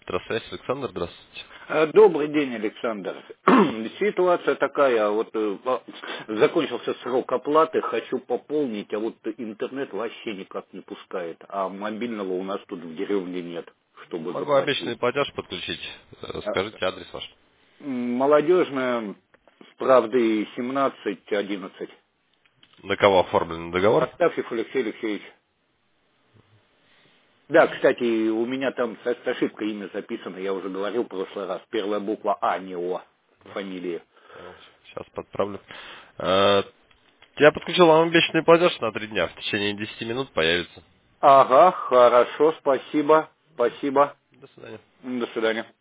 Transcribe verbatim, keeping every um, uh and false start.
Электросвязь, Александр, здравствуйте. Э, Добрый день, Александр. Ситуация такая, вот э, а, закончился срок оплаты, хочу пополнить, а вот интернет вообще никак не пускает, а мобильного у нас тут в деревне нет, чтобы Могу обещанный заплатить. платеж подключить. Э, Э, Скажите адрес ваш. м, Молодежная, правды, семнадцать одиннадцать. На кого оформлен договор? Астафьев Алексей Алексеевич. Да, кстати, у меня там с с ошибкой имя записано, я уже говорил в прошлый раз. Первая буква А, не О, фамилия. Сейчас подправлю. Э, Я подключил вам обещанный платеж на три дня. В течение десяти минут появится. Ага, хорошо, спасибо, спасибо. До свидания. До свидания.